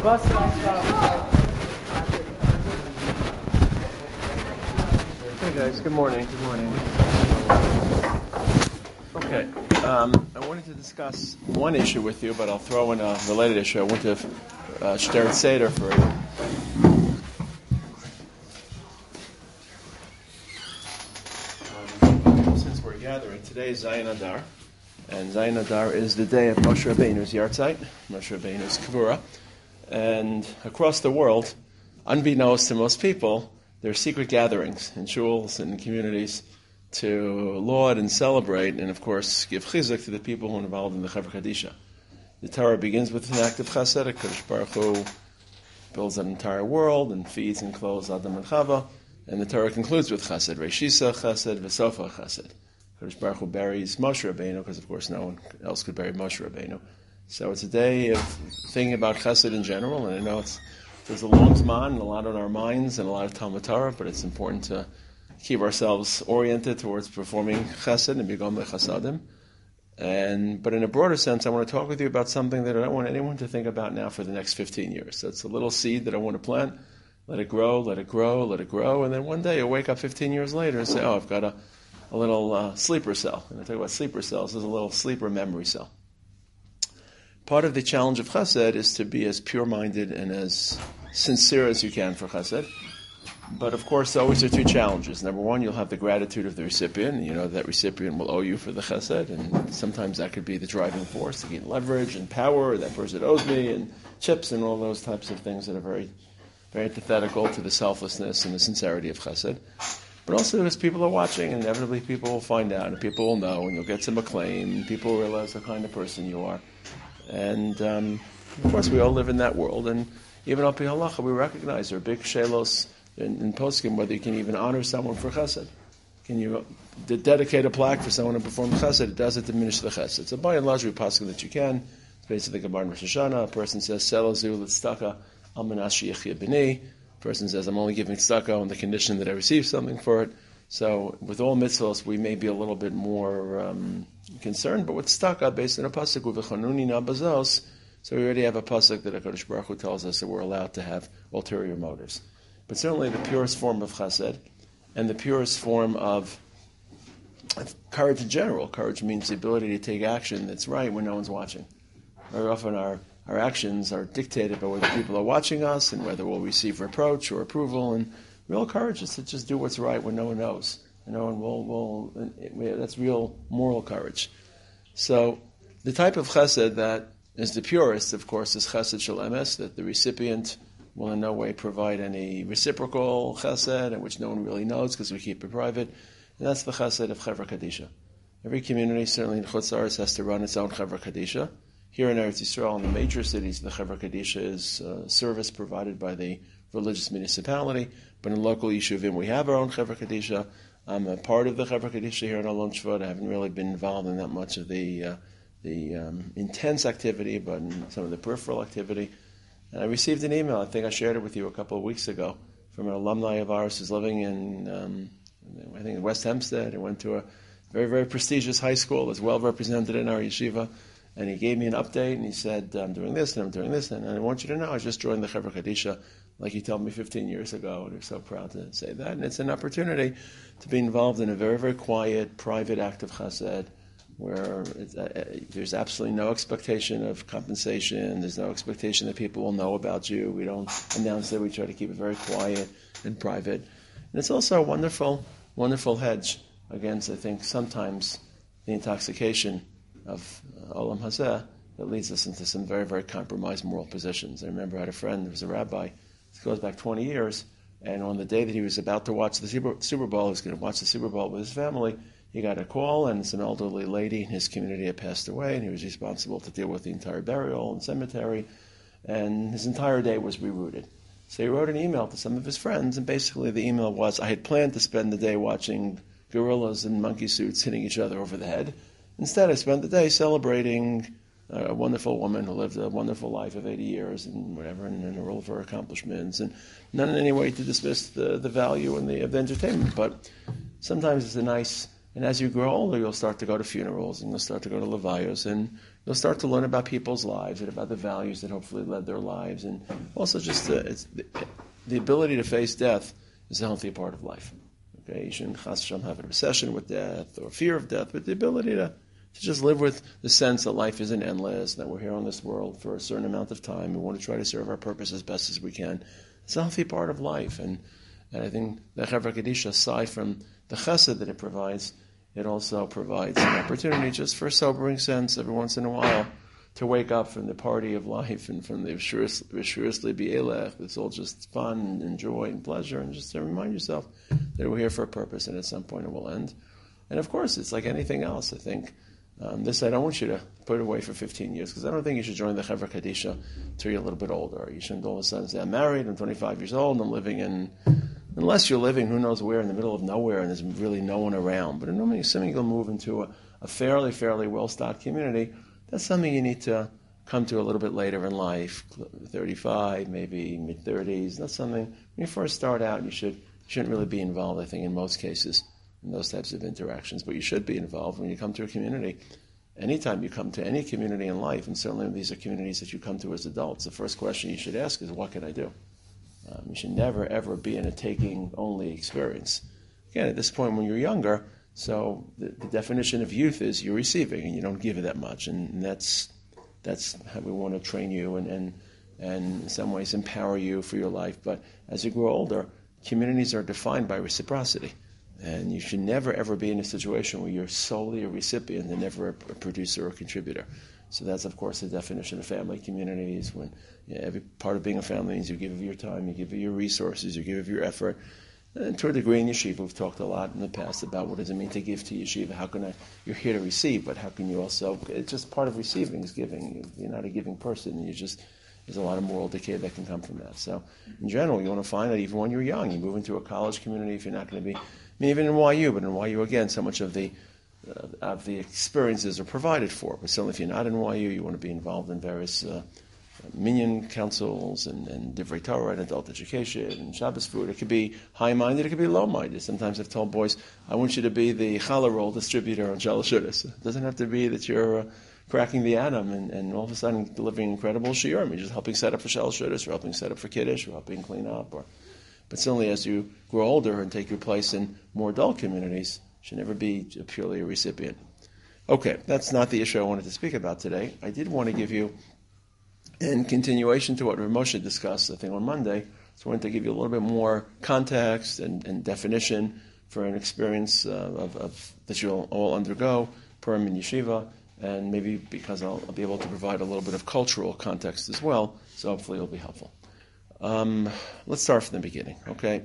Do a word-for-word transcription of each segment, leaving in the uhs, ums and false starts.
Hey guys, good morning. Good morning. Okay, um, I wanted to discuss one issue with you, but I'll throw in a related issue. I went to uh, Shteret Seder for um, since we're gathering. Today is Zayin Adar, and Zayin Adar is the day of Moshe Rabbeinu's Yartzeit, Moshe Rabbeinu's Kavura, and across the world, unbeknownst to most people, there are secret gatherings in shuls and in communities to laud and celebrate, and of course give chizuk to the people who are involved in the Chevra Kadisha. The Torah begins with an act of chesed. HaKadosh Baruch Hu builds an entire world and feeds and clothes Adam and Chava, and the Torah concludes with chesed, Reishisa chesed, V'sofa chesed. HaKadosh Baruch Hu buries Moshe Rabbeinu, because of course no one else could bury Moshe Rabbeinu. So it's a day of thinking about chesed in general, and I know it's there's a long zman and a lot on our minds and a lot of Talmud Torah, but it's important to keep ourselves oriented towards performing chesed and begom lechasadim. And but in a broader sense, I want to talk with you about something that I don't want anyone to think about now for the next fifteen years. So it's a little seed that I want to plant. Let it grow, let it grow, let it grow, and then one day you'll wake up fifteen years later and say, oh, I've got a, a little uh, sleeper cell. And I talk about sleeper cells. There's a little sleeper memory cell. Part of the challenge of chesed is to be as pure-minded and as sincere as you can for chesed. But of course, always there are two challenges. Number one, you'll have the gratitude of the recipient. You know that recipient will owe you for the chesed, and sometimes that could be the driving force to gain leverage and power. That person owes me, and chips, and all those types of things that are very, very antithetical to the selflessness and the sincerity of chesed. But also, because people are watching, and inevitably people will find out, and people will know, and you'll get some acclaim, and people will realize what kind of person you are. And um, of course, we all live in that world, and even al pi halacha, we recognize there are big shelos in, in poskim whether you can even honor someone for chesed. Can you de- dedicate a plaque for someone to perform chesed? It doesn't diminish the chesed. So by and large, we poskim that you can. It's basically the Gemara in Rosh Hashanah. A person says, "Selazu l'tzedakah al manas sheyichya b'nei." A person says, "I'm only giving tzedakah on the condition that I receive something for it." So with all mitzvahs, we may be a little bit more um, concerned, but with tzedakah, based on a pasuk, "Uvechanuni na bazos," so we already have a pasuk that HaKadosh Baruch Hu tells us that we're allowed to have ulterior motives. But certainly the purest form of chesed, and the purest form of, of courage in general. Courage means the ability to take action that's right when no one's watching. Very often our, our actions are dictated by whether people are watching us and whether we'll receive reproach or approval, and real courage is to just do what's right when no one knows. And no one will, will it, that's real moral courage. So the type of chesed that is the purest, of course, is chesed shel emes, that the recipient will in no way provide any reciprocal chesed, in which no one really knows because we keep it private. And that's the chesed of Chevra Kadisha. Every community, certainly in Chutz La'aretz, has to run its own Chevra Kadisha. Here in Eretz Yisrael, in the major cities, the Chevra Kadisha is a service provided by the religious municipality. But in local Yishuvim, we have our own Chevra Kadisha. I'm a part of the Chevra Kadisha here in Alon Shvut. I haven't really been involved in that much of the uh, the um, intense activity, but in some of the peripheral activity. And I received an email, I think I shared it with you a couple of weeks ago, from an alumni of ours who's living in, um, I think, in West Hempstead. He went to a very, very prestigious high school, is well represented in our yeshiva. And he gave me an update, and he said, I'm doing this, and I'm doing this, and I want you to know I just joined the Chevra Kadisha, like you told me fifteen years ago, and we're so proud to say that. And it's an opportunity to be involved in a very, very quiet, private act of chesed, where it's, uh, there's absolutely no expectation of compensation, there's no expectation that people will know about you, we don't announce it, we try to keep it very quiet and private. And it's also a wonderful, wonderful hedge against, I think, sometimes the intoxication of uh, Olam Hazeh that leads us into some very, very compromised moral positions. I remember I had a friend who was a rabbi, it goes back twenty years, and on the day that he was about to watch the Super, Super Bowl, he was going to watch the Super Bowl with his family, he got a call, and some elderly lady in his community had passed away, and he was responsible to deal with the entire burial and cemetery, and his entire day was rerouted. So he wrote an email to some of his friends, and basically the email was, I had planned to spend the day watching gorillas in monkey suits hitting each other over the head. Instead, I spent the day celebrating a wonderful woman who lived a wonderful life of eighty years and whatever, and, and all of her accomplishments, and not in any way to dismiss the, the value and the, of the entertainment, but sometimes it's a nice And as you grow older, you'll start to go to funerals, and you'll start to go to levayos, and you'll start to learn about people's lives and about the values that hopefully led their lives, and also just the, it's the, the ability to face death is a healthy part of life. Okay, you shouldn't chas v'shalom have an obsession with death or fear of death, but the ability to, to just live with the sense that life isn't endless, that we're here on this world for a certain amount of time. We want to try to serve our purpose as best as we can. It's a healthy part of life, and, and I think the Chevra Kadisha, aside from the chesed that it provides, it also provides an opportunity just for a sobering sense every once in a while to wake up from the party of life and from the V'shuris Bi'elech. It's all just fun and joy and pleasure, and just to remind yourself that we're here for a purpose, and at some point it will end. And of course, it's like anything else. I think um, this I don't want you to put away for fifteen years, because I don't think you should join the Chevra Kadisha until you're a little bit older. You shouldn't all of a sudden say, I'm married, I'm twenty-five years old, I'm living in... Unless you're living who knows where in the middle of nowhere and there's really no one around. But assuming you'll move into a, a fairly, fairly well-stocked community, that's something you need to come to a little bit later in life, thirty-five, maybe mid-thirties. That's something, when you first start out, you, should, you shouldn't really be involved, I think, in most cases, in those types of interactions. But you should be involved when you come to a community. Anytime you come to any community in life, and certainly these are communities that you come to as adults, the first question you should ask is, what can I do? Um, you should never, ever be in a taking-only experience. Again, at this point when you're younger, so the, the definition of youth is you're receiving and you don't give it that much, and, and that's that's how we want to train you and, and, and in some ways empower you for your life. But as you grow older, communities are defined by reciprocity, and you should never, ever be in a situation where you're solely a recipient and never a, a producer or contributor. So that's, of course, the definition of family communities. When you know, every part of being a family means you give of your time, you give of your resources, you give of your effort. And to a degree in yeshiva, we've talked a lot in the past about what does it mean to give to yeshiva. How can I? You're here to receive, but how can you also? It's just part of receiving is giving. You're not a giving person. You just there's a lot of moral decay that can come from that. So, in general, you want to find that even when you're young, you move into a college community. If you're not going to be, I mean, even in Y U, but in Y U again, so much of the Uh, of the experiences are provided for. But certainly if you're not in Y U, you want to be involved in various uh, minyan councils and, and Divrei Torah and adult education and Shabbos food. It could be high-minded, it could be low-minded. Sometimes I've told boys, I want you to be the challah roll distributor on Shalosh Shudas. It doesn't have to be that you're uh, cracking the atom and, and all of a sudden delivering incredible shiurim. You're just helping set up for Shalosh Shudas, or helping set up for Kiddush, or helping clean up. Or, but certainly as you grow older and take your place in more adult communities, should never be purely a recipient. Okay, that's not the issue I wanted to speak about today. I did want to give you, in continuation to what Rav Moshe discussed, I think on Monday, so I wanted to give you a little bit more context and, and definition for an experience uh, of, of that you'll all undergo, Purim in yeshiva, and maybe because I'll, I'll be able to provide a little bit of cultural context as well, so hopefully it'll be helpful. Um, let's start from the beginning, okay?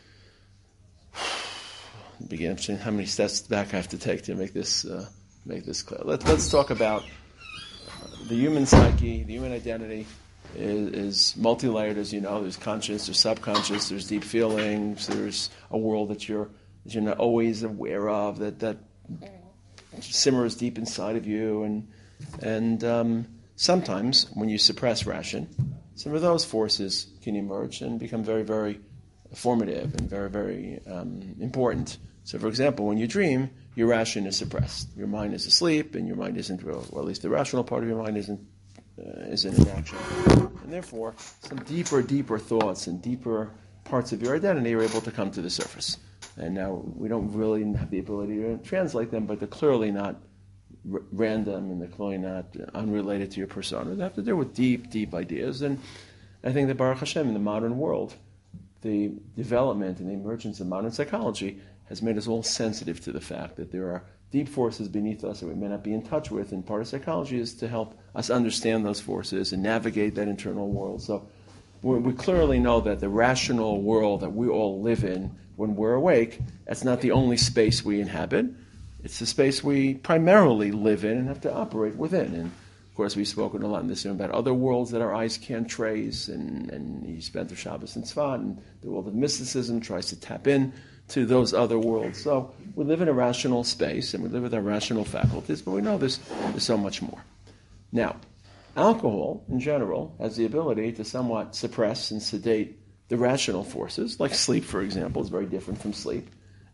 Begin how many steps back I have to take to make this uh, make this clear. Let, let's talk about the human psyche, the human identity is, is multi-layered, as you know. There's conscious, there's subconscious, there's deep feelings, there's a world that you're that you're not always aware of, that that simmers deep inside of you, and and um, sometimes when you suppress ration, some of those forces can emerge and become very, very formative and very, very um, important. So, for example, when you dream, your ration is suppressed. Your mind is asleep, and your mind isn't, or at least the rational part of your mind isn't, uh, isn't in action. And therefore, some deeper, deeper thoughts and deeper parts of your identity are able to come to the surface. And now we don't really have the ability to translate them, but they're clearly not r- random, and they're clearly not unrelated to your persona. They have to do with deep, deep ideas. And I think that Baruch Hashem, in the modern world, the development and the emergence of modern psychology has made us all sensitive to the fact that there are deep forces beneath us that we may not be in touch with, and part of psychology is to help us understand those forces and navigate that internal world. So we, we clearly know that the rational world that we all live in when we're awake, that's not the only space we inhabit. It's the space we primarily live in and have to operate within. And of course, we've spoken a lot in this room about other worlds that our eyes can't trace, and, and you spent the Shabbos in Tzfat, and the world of mysticism tries to tap in to those other worlds. So we live in a rational space, and we live with our rational faculties, but we know there's, there's so much more. Now, alcohol, in general, has the ability to somewhat suppress and sedate the rational forces, like sleep, for example, is very different from sleep.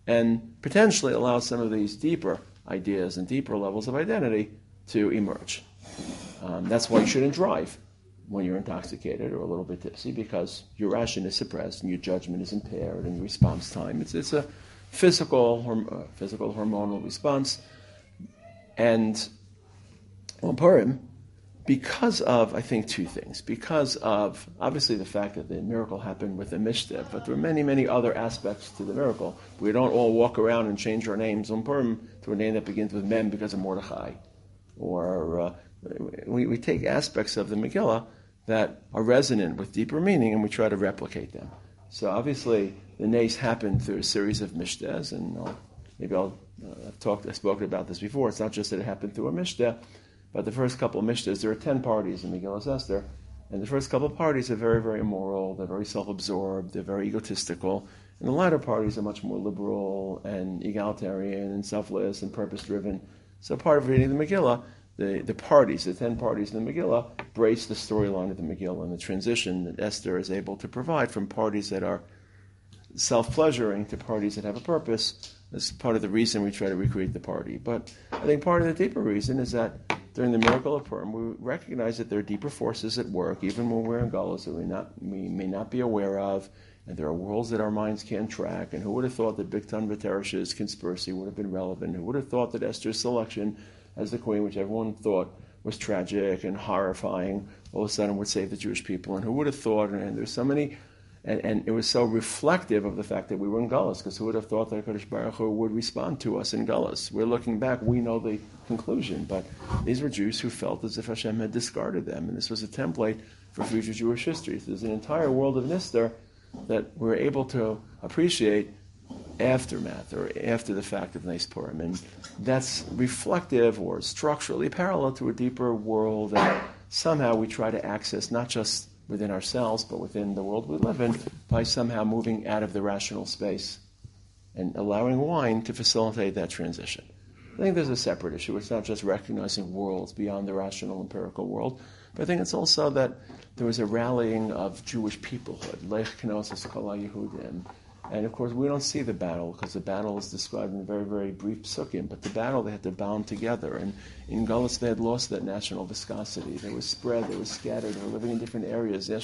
and potentially allow some of these deeper ideas and deeper levels of identity to emerge. Um, that's why you shouldn't drive when you're intoxicated or a little bit tipsy, because your ration is suppressed and your judgment is impaired and your response time. It's it's a physical uh, physical hormonal response. And on Purim, because of, I think, two things. Because of, obviously, the fact that the miracle happened with the Mishteh, but there are many, many other aspects to the miracle. We don't all walk around and change our names on Purim to a name that begins with Mem because of Mordechai. Or uh, we, we take aspects of the Megillah that are resonant with deeper meaning and we try to replicate them. So obviously, the Nes happened through a series of Mishtehs, and I'll, maybe I'll, uh, I've talked, I've spoken about this before. It's not just that it happened through a Mishteh, but the first couple of Mishnahs, there are ten parties in Megillah Esther, and the first couple of parties are very, very immoral, they're very self-absorbed, they're very egotistical, and the latter parties are much more liberal and egalitarian and selfless and purpose-driven. So part of reading the Megillah, the, the parties, the ten parties in the Megillah, brace the storyline of the Megillah and the transition that Esther is able to provide from parties that are self-pleasuring to parties that have a purpose. That's part of the reason we try to recreate the party. But I think part of the deeper reason is that during the miracle of Purim, we recognize that there are deeper forces at work, even when we're in Galus, that we, not, we may not be aware of, and there are worlds that our minds can't track. And who would have thought that Bigtan V'Teresh's conspiracy would have been relevant? Who would have thought that Esther's selection as the queen, which everyone thought was tragic and horrifying, all of a sudden would save the Jewish people? And who would have thought, and, and there's so many... And, and it was so reflective of the fact that we were in Galus, because who would have thought that HaKadosh Baruch Hu would respond to us in Galus? We're looking back, we know the conclusion, but these were Jews who felt as if Hashem had discarded them, and this was a template for future Jewish history. So there's an entire world of Nistar that we're able to appreciate aftermath, or after the fact of Nes Purim, and that's reflective or structurally parallel to a deeper world that somehow we try to access, not just within ourselves, but within the world we live in, by somehow moving out of the rational space and allowing wine to facilitate that transition. I think there's a separate issue. It's not just recognizing worlds beyond the rational empirical world, but I think it's also that there was a rallying of Jewish peoplehood, Lech Knossos Kol HaYehudim. And of course, we don't see the battle, because the battle is described in a very, very brief psukim, but the battle they had to bound together. And in Galus, they had lost that national viscosity. They were spread, they were scattered, they were living in different areas. And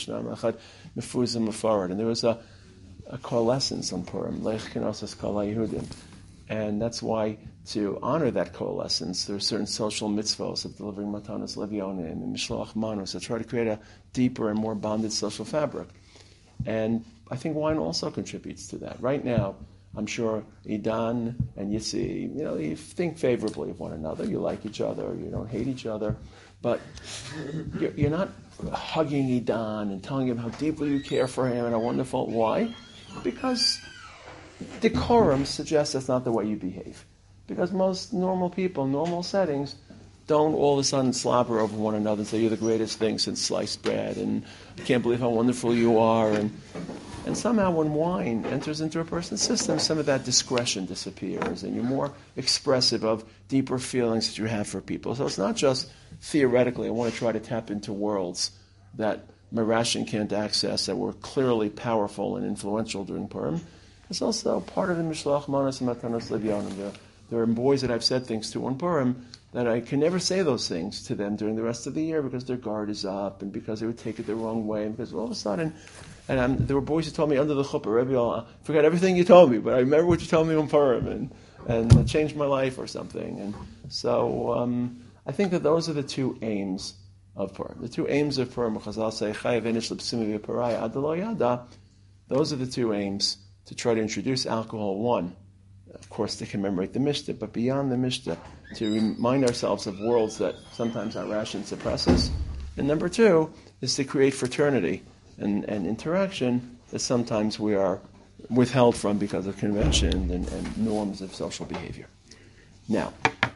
there was a, a coalescence on Purim, Lech Knossos Kol HaYehudim. And that's why, to honor that coalescence, there are certain social mitzvahs of delivering matanos levionim and mishloach manos that try to create a deeper and more bonded social fabric. And I think wine also contributes to that. Right now, I'm sure Idan and Yitzi, you know, you think favorably of one another. You like each other. You don't hate each other. But you're, you're not hugging Idan and telling him how deeply you care for him and how wonderful. Why? Because decorum suggests that's not the way you behave. Because most normal people, normal settings, don't all of a sudden slobber over one another and say, you're the greatest thing since sliced bread, and I can't believe how wonderful you are. And and somehow when wine enters into a person's system, some of that discretion disappears, and you're more expressive of deeper feelings that you have for people. So it's not just theoretically, I want to try to tap into worlds that my ration can't access, that were clearly powerful and influential during Purim. It's also part of the Mishloach Manos and Matanos Levionim. There are boys that I've said things to on Purim that I can never say those things to them during the rest of the year because their guard is up and because they would take it the wrong way, and because all of a sudden, and um, there were boys who told me under the chuppah, Rebbe, I forgot everything you told me, but I remember what you told me on Purim, and, and it changed my life or something. And so um, I think that those are the two aims of Purim. The two aims of Purim, Chazal say, Chayav enish l'psimi v'paraya ad lo yada, those are the two aims to try to introduce alcohol. One, of course, to commemorate the Mishteh, but beyond the Mishteh, to remind ourselves of worlds that sometimes our ration suppresses. And number two is to create fraternity and, and interaction that sometimes we are withheld from because of convention and, and norms of social behavior. Now,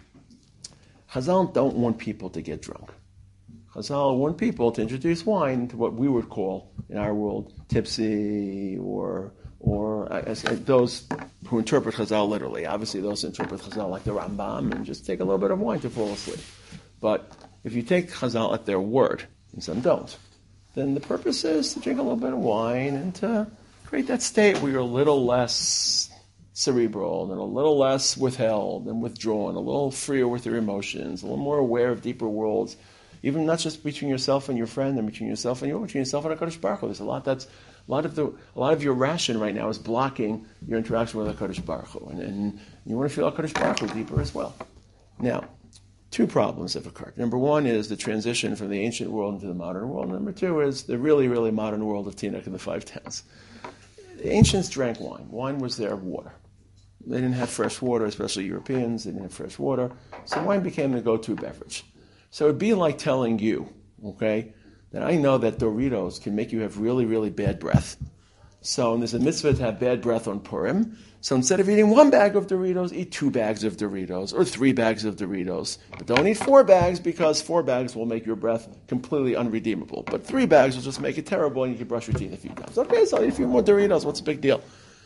Chazal don't want people to get drunk. Chazal want people to introduce wine to what we would call, in our world, tipsy, or or as, as those who interpret Chazal literally. Obviously, those who interpret Chazal like the Rambam and just take a little bit of wine to fall asleep. But if you take Chazal at their word, and some don't, then the purpose is to drink a little bit of wine and to create that state where you're a little less cerebral and a little less withheld and withdrawn, a little freer with your emotions, a little more aware of deeper worlds, even not just between yourself and your friend, and between yourself and you, between yourself and HaKadosh Baruch Hu. There's a lot that's a lot of the a lot of your ration right now is blocking your interaction with HaKadosh Baruch Hu, and, and you want to feel HaKadosh Baruch Hu deeper as well. Now, two problems have occurred. Number one is the transition from the ancient world into the modern world. Number two is the really, really modern world of Teaneck and the Five Towns. The ancients drank wine. Wine was their water. They didn't have fresh water, especially Europeans. They didn't have fresh water. So wine became the go-to beverage. So it'd be like telling you, okay, that I know that Doritos can make you have really, really bad breath. So there's a mitzvah to have bad breath on Purim. So instead of eating one bag of Doritos, eat two bags of Doritos or three bags of Doritos. But don't eat four bags because four bags will make your breath completely unredeemable. But three bags will just make it terrible and you can brush your teeth a few times. Okay, so I'll eat a few more Doritos. What's the big deal?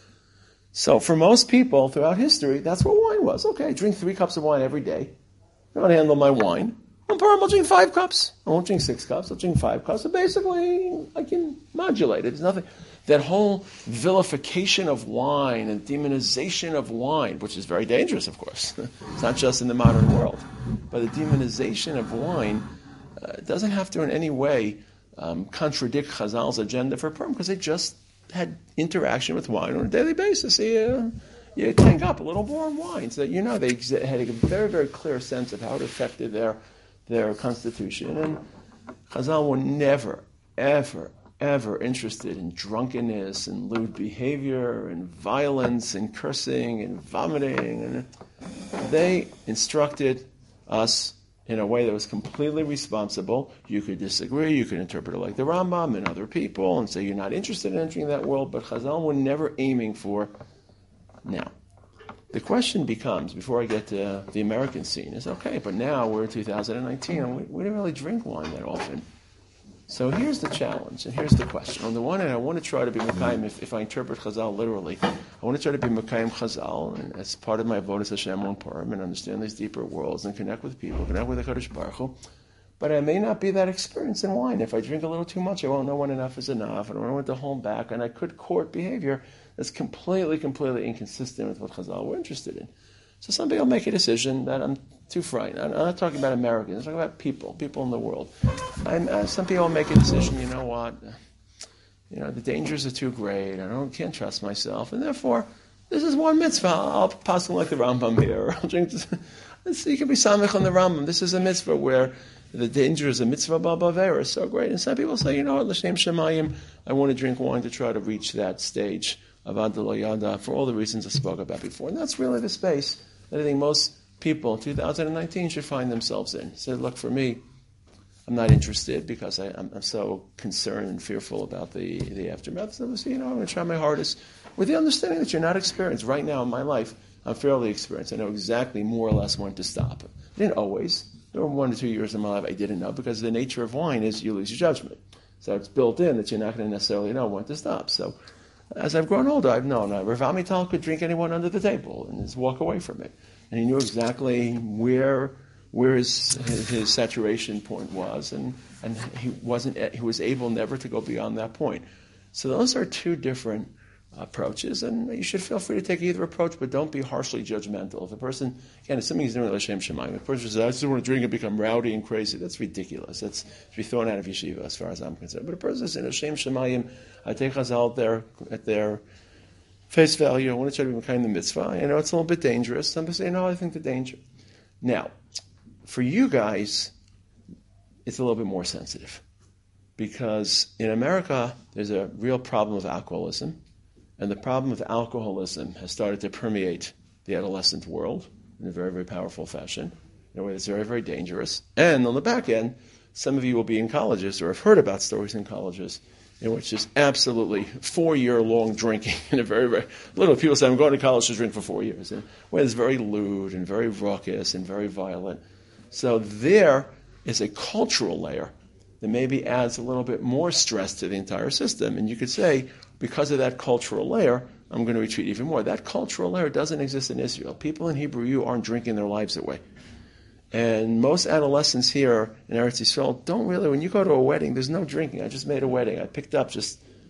So for most people throughout history, that's what wine was. Okay, I drink three cups of wine every day. I want to handle my wine. On Purim, I'll drink five cups. I won't drink six cups. I'll drink five cups. So basically, I can modulate it. There's nothing. That whole vilification of wine and demonization of wine, which is very dangerous, of course. It's not just in the modern world. But the demonization of wine uh, doesn't have to in any way um, contradict Chazal's agenda for Purim, because they just had interaction with wine on a daily basis. You, you tank up a little more wine. So, you know, they had a very, very clear sense of how it affected their their constitution. And Chazal were never, ever, ever interested in drunkenness and lewd behavior and violence and cursing and vomiting. And they instructed us in a way that was completely responsible. You could disagree, you could interpret it like the Rambam and other people and say you're not interested in entering that world, but Chazal were never aiming for. Now, the question becomes, before I get to the American scene, is okay, but now we're in two thousand nineteen and we, we don't really drink wine that often. So here's the challenge, and here's the question. On the one hand, I want to try to be Mekayim, if, if I interpret Chazal literally, I want to try to be Mekayim Chazal, and as part of my avodas Hashem on Purim, and understand these deeper worlds, and connect with people, connect with the HaKadosh Baruch Hu. But I may not be that experienced in wine. If I drink a little too much, I won't know when enough is enough, and I don't know when to hold back, and I could court behavior that's completely, completely inconsistent with what Chazal were interested in. So some people make a decision that I'm too frightened. I'm not talking about Americans. I'm talking about people, people in the world. I'm, uh, some people make a decision, you know what, you know, the dangers are too great. I don't can't trust myself, and therefore, this is one mitzvah. I'll pass like the Rambam here. I'll drink this. You can be samich on the Rambam. This is a mitzvah where the danger is a mitzvah b'avera is so great. And some people say, you know what, l'shem shemayim, I want to drink wine to try to reach that stage of Ad Lo Yada for all the reasons I spoke about before. And that's really the space that I think most people in two thousand nineteen should find themselves in. Say, look, for me, I'm not interested because I, I'm, I'm so concerned and fearful about the, the aftermath. So, you know, I'm going to try my hardest with the understanding that you're not experienced. Right now in my life, I'm fairly experienced. I know exactly more or less when to stop. I didn't always. There were one or two years in my life I didn't know, because the nature of wine is you lose your judgment. So it's built in that you're not going to necessarily know when to stop. So as I've grown older, I've known uh, Rav Amital could drink anyone under the table and just walk away from it. And he knew exactly where where his, his his saturation point was, and, and he wasn't he was able never to go beyond that point. So those are two different approaches, and you should feel free to take either approach, but don't be harshly judgmental. If a person, again, assuming he's doing l'shem shemayim, if a person says, I just want to drink and become rowdy and crazy, that's ridiculous. That's to be thrown out of yeshiva as far as I'm concerned. But a person says, l'shem shemayim, I take Chazal at their, at their face value, I want to try to be kind of the mitzvah. You know, it's a little bit dangerous. Some people say, no, I think the danger. Now, for you guys, it's a little bit more sensitive. Because in America, there's a real problem of alcoholism. And the problem with alcoholism has started to permeate the adolescent world in a very, very powerful fashion, in a way that's very, very dangerous. And on the back end, some of you will be in colleges or have heard about stories in colleges in which there's absolutely four-year-long drinking in a very, very little. People say, I'm going to college to drink for four years. And where it's very lewd and very raucous and very violent. So there is a cultural layer that maybe adds a little bit more stress to the entire system. And you could say, because of that cultural layer, I'm going to retreat even more. That cultural layer doesn't exist in Israel. People in Hebrew U aren't drinking their lives away. And most adolescents here in Eretz Yisrael don't really, when you go to a wedding, there's no drinking. I just made a wedding. I picked up just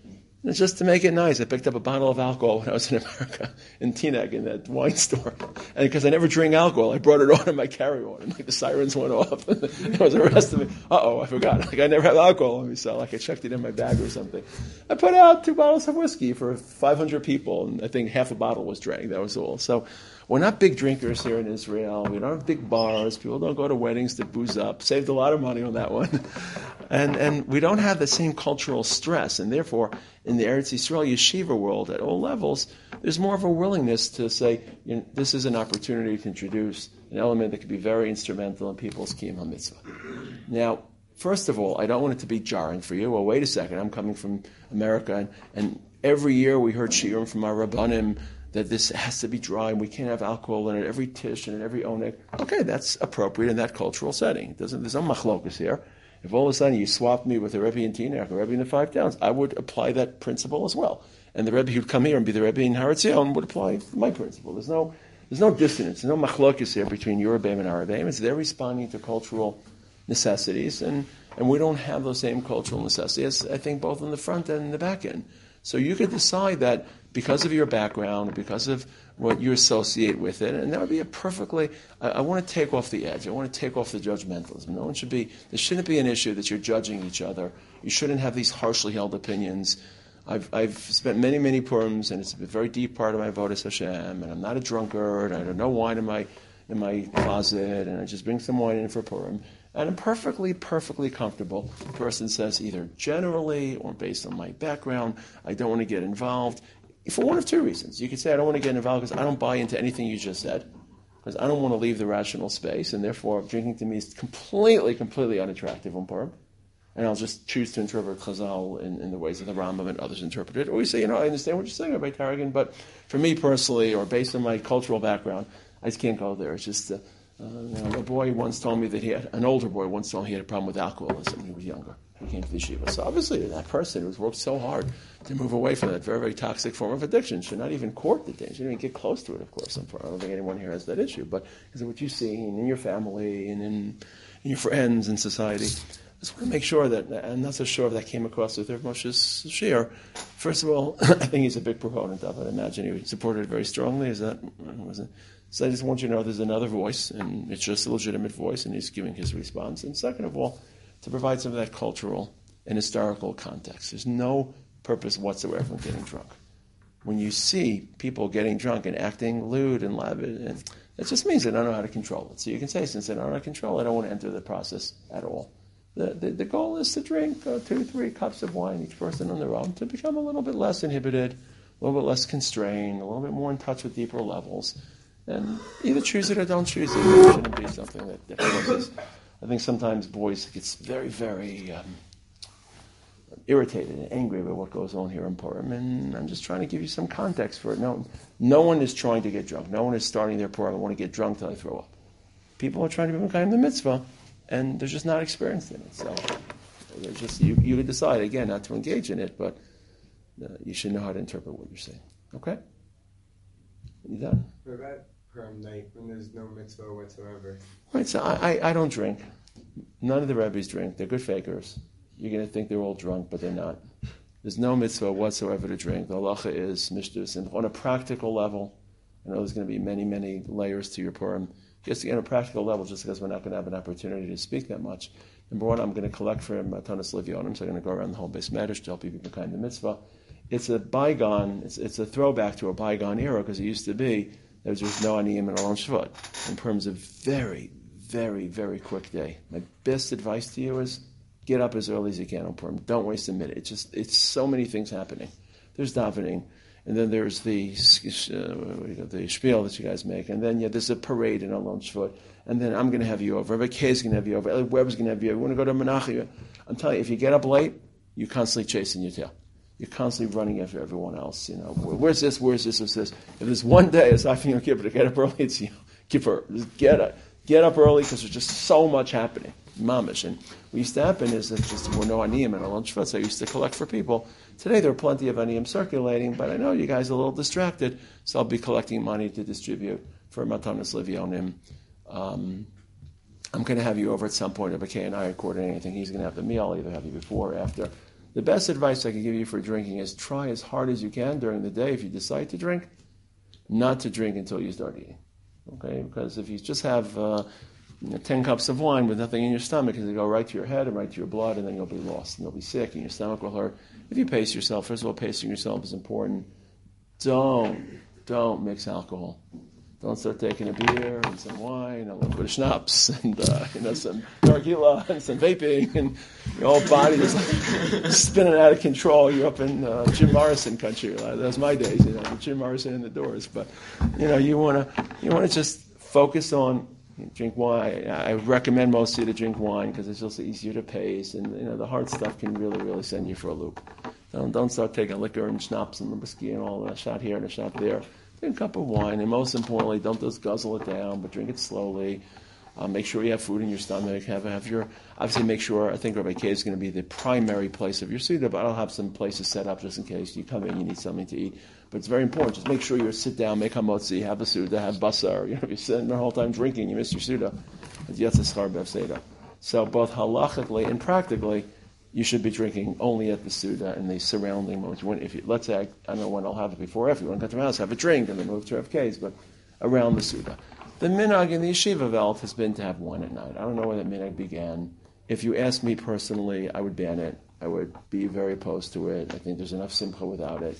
And just to make it nice, I picked up a bottle of alcohol when I was in America, in Teaneck, in that wine store. And because I never drink alcohol, I brought it on in my carry-on. And like the sirens went off. I was arrested me. Uh-oh, I forgot. Like I never have alcohol on me, so like I checked it in my bag or something. I put out two bottles of whiskey for five hundred people, and I think half a bottle was drank. That was all. So we're not big drinkers here in Israel. We don't have big bars. People don't go to weddings to booze up. Saved a lot of money on that one. And and we don't have the same cultural stress. And therefore, in the Eretz Yisrael yeshiva world, at all levels, there's more of a willingness to say, you know, this is an opportunity to introduce an element that could be very instrumental in people's Kiyum HaMitzvah. Now, first of all, I don't want it to be jarring for you. Well, wait a second. I'm coming from America, and, and every year we heard shiurim from our Rabbanim that this has to be dry and we can't have alcohol in it, every tish and every oneg. Okay, that's appropriate in that cultural setting. It doesn't, there's no machlokas here. If all of a sudden you swapped me with a Rebbe in Teaneck, a Rebbe in the Five Towns, I would apply that principle as well. And the Rebbe who'd come here and be the Rebbe in Har Etzion would apply my principle. There's no there's no dissonance, there's no machlokas here between your Rebbeim and our Rebbeim. It's they're responding to cultural necessities, and, and we don't have those same cultural necessities, I think, both on the front end and the back end. So you could decide that because of your background, because of what you associate with it, and that would be a perfectly, I, I want to take off the edge. I want to take off the judgmentalism. No one should be, there shouldn't be an issue that you're judging each other. You shouldn't have these harshly held opinions. I've I've spent many, many Purims, and it's a very deep part of my Avodas Hashem, and I'm not a drunkard, I have no wine in my in my closet, and I just bring some wine in for Purim. And I'm perfectly, perfectly comfortable. The person says either generally or based on my background, I don't want to get involved. For one of two reasons. You could say I don't want to get involved because I don't buy into anything you just said, because I don't want to leave the rational space, and therefore drinking to me is completely, completely unattractive on Purim. And I'll just choose to interpret Chazal in, in the ways that the Rambam and others interpret it. Or you say, you know, I understand what you're saying about Tarragon, but for me personally, or based on my cultural background, I just can't go there. It's just, uh, uh, you know, a boy once told me that he had, an older boy once told me he had a problem with alcoholism when he was younger. He came to the yeshiva. So obviously that person who's worked so hard to move away from that very, very toxic form of addiction should not even court the danger, shouldn't even get close to it, of course. I don't think anyone here has that issue. But because of what you see in your family and in, in your friends and society, I just want to make sure that, I'm not so sure if that came across with Rav Moshe's shir. First of all, I think he's a big proponent of it. I imagine he supported it very strongly. Is that, was it? So I just want you to know there's another voice, and it's just a legitimate voice, and he's giving his response. And second of all, to provide some of that cultural and historical context. There's no purpose whatsoever in getting drunk. When you see people getting drunk and acting lewd and lavish, and it just means they don't know how to control it. So you can say, since they don't know how to control it, I don't want to enter the process at all. The, the, the goal is to drink uh, two, three cups of wine, each person on their own, to become a little bit less inhibited, a little bit less constrained, a little bit more in touch with deeper levels. And either choose it or don't choose it. It shouldn't be something that, that causes. I think sometimes boys get very, very um, irritated and angry about what goes on here in Purim, and I'm just trying to give you some context for it. No, no one is trying to get drunk. No one is starting their Purim, I want to get drunk till I throw up. People are trying to be Mekayim the mitzvah, and they're just not experienced in it. So they're just you, you decide, again, not to engage in it, but uh, you should know how to interpret what you're saying. Okay? You done? What about Purim night when there's no mitzvah whatsoever? Right, so I, I, I don't drink. None of the Rebbe's drink. They're good fakers. You're going to think they're all drunk, but they're not. There's no mitzvah whatsoever to drink. The halacha is mishtus. And on a practical level, I know there's going to be many, many layers to your Purim. Just to get on a practical level, just because we're not going to have an opportunity to speak that much. Number one, I'm going to collect for him Matanas Levionim, so I'm going to go around the whole base matters to help people behind the mitzvah. It's a bygone, it's, it's a throwback to a bygone era, because it used to be there was just no aniyim and alon shvat. And Purim's a very, very, very quick day. My best advice to you is get up as early as you can on Purim. Don't waste a minute. It's just, it's so many things happening. There's davening, and then there's the uh, the spiel that you guys make, and then yeah, there's a parade in alon shvat, and then I'm going to have you over. Rebbe Kay is going to have you over. Eli Webb's going to have you over. We want to go to Menachem. I'm telling you, if you get up late, you're constantly chasing your tail. You're constantly running after everyone else. You know, where's this? Where's this? Where's this? If there's one day, aside from Yom Kippur, to get up early, it's you know, Kippur. Just get up, get up early, because there's just so much happening. Mamish. And what used to happen is that just there were no aniyim and alon shvat, so I used to collect for people. Today there are plenty of aniyim circulating, but I know you guys are a little distracted, so I'll be collecting money to distribute for Matanas Levionim. Um, I'm going to have you over at some point. If Kay and I are coordinating anything, he's going to have the meal. I'll either have you before or after. The best advice I can give you for drinking is try as hard as you can during the day, if you decide to drink, not to drink until you start eating. Okay? Because if you just have uh, you know, ten cups of wine with nothing in your stomach, it'll go right to your head and right to your blood, and then you'll be lost, and you'll be sick, and your stomach will hurt. If you pace yourself, first of all, pacing yourself is important. Don't, don't mix alcohol. Don't start taking a beer and some wine, and a little bit of schnapps, and uh, you know some nargila and some vaping, and your whole body is like spinning out of control. You're up in uh, Jim Morrison country. That was my days, you know, Jim Morrison in the Doors. But you know, you want to you want to just focus on drink wine. I recommend most of you to drink wine because it's just easier to pace, and you know the hard stuff can really really send you for a loop. Don't don't start taking liquor and schnapps and whiskey and all that, a shot here and a shot there. Drink a cup of wine, and most importantly, don't just guzzle it down, but drink it slowly. Uh, make sure you have food in your stomach. Have have your obviously make sure. I think Rabbi K is going to be the primary place of your Suda, but I'll have some places set up just in case you come in, you need something to eat. But it's very important. Just make sure you sit down, make hamotzi, have a Suda, have basar. You know, if you're sitting the whole time drinking, you miss your Suda. It's yetzischar b'seda. So both halachically and practically, you should be drinking only at the Suda and the surrounding moments. When, if you, let's say, I, I don't know when I'll have it before, if you want to come to the house, have a drink, and then move to Rav K's, but around the Suda. The minhag in the yeshiva veld has been to have wine at night. I don't know where that minhag began. If you ask me personally, I would ban it. I would be very opposed to it. I think there's enough simcha without it.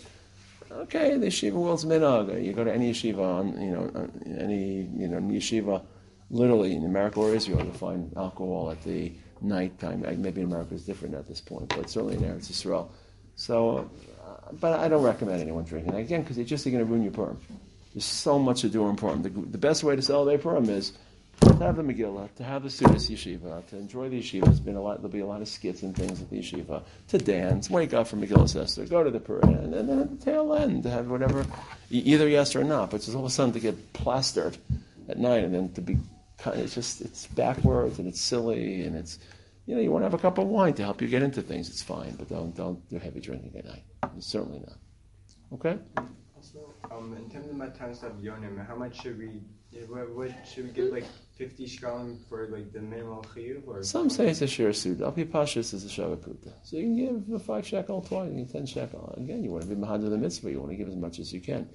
Okay, the yeshiva world's minhag. You go to any yeshiva, on, you know, any you know yeshiva, literally in America or Israel, you'll find alcohol at the nighttime. Maybe in America is different at this point, but certainly in Eretz Yisrael. So, uh, but I don't recommend anyone drinking again because it's just going to ruin your Purim. There's so much to do in Purim. The, the best way to celebrate Purim is to have the Megillah, to have the Sudas Yeshiva, to enjoy the Yeshiva. There's been a lot. There'll be a lot of skits and things at the Yeshiva. To dance, wake up for Megillah Esther, go to the Purim, and then at the tail end to have whatever, either yes or not. But just all of a sudden to get plastered at night and then to be. It's just, it's backwards and it's silly and it's, you know, you want to have a cup of wine to help you get into things, it's fine, but don't don't do heavy drinking at night. Certainly not. Okay? Also, um, in terms of Matan Sav Yonim, how much should we, what, what should we give, like fifty shkalim for like the minimal chiyuv? Or some say it's a shir sud. Alpi Pashas is a shavakuta. So you can give a five shekel, twice, you can ten shekel. Again, you want to be mahad of the mitzvah, you want to give as much as you can.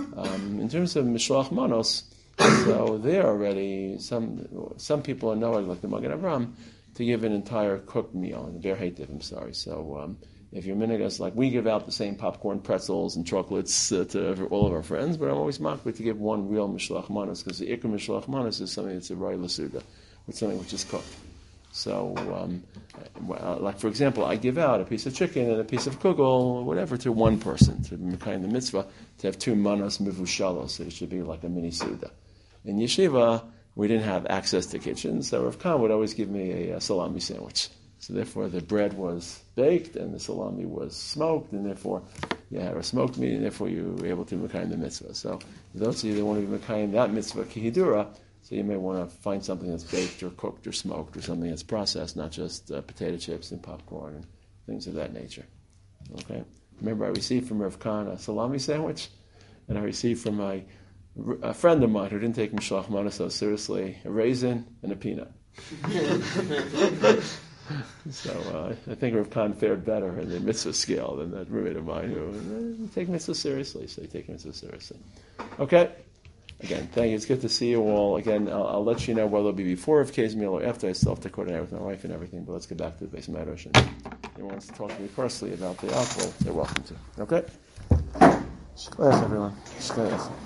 Um, in terms of mishloach manos, so there already, some some people are knowing, like the Magen Avraham, to give an entire cooked meal, and Ber Hativ, I'm sorry. So um, if your minigas, like we give out the same popcorn, pretzels, and chocolates uh, to every, all of our friends, but I'm always makbid to give one real mishloach manos, because the ikar mishloach manos is something that's a roy l'suda, it's something which is cooked. So, um, like for example, I give out a piece of chicken and a piece of kugel, whatever, to one person, to kind the mitzvah, to have two manos mivushalos, so it should be like a mini suda. In yeshiva, we didn't have access to kitchens, so Rav Khan would always give me a, a salami sandwich. So therefore, the bread was baked and the salami was smoked, and therefore you had a smoked meat, and therefore you were able to mekayim the mitzvah. So those of you that want to be mekayim that mitzvah kihidura, so you may want to find something that's baked or cooked or smoked or something that's processed, not just uh, potato chips and popcorn and things of that nature. Okay. Remember, I received from Rav Khan a salami sandwich, and I received from my a friend of mine who didn't take Mishloach Manos so seriously, a raisin and a peanut. So uh, I think Rav Khan fared better in the mitzvah scale than that roommate of mine who uh, take mitzvah seriously, so they take mitzvah seriously. Okay? Again, thank you. It's good to see you all. Again, I'll, I'll let you know whether it'll be before Rav K's meal or after. I still have to coordinate with my wife and everything, but let's get back to the base matter. If anyone wants to talk to me personally about the alcohol, they're welcome to. Okay? Shkoyach, everyone. Shkoyach.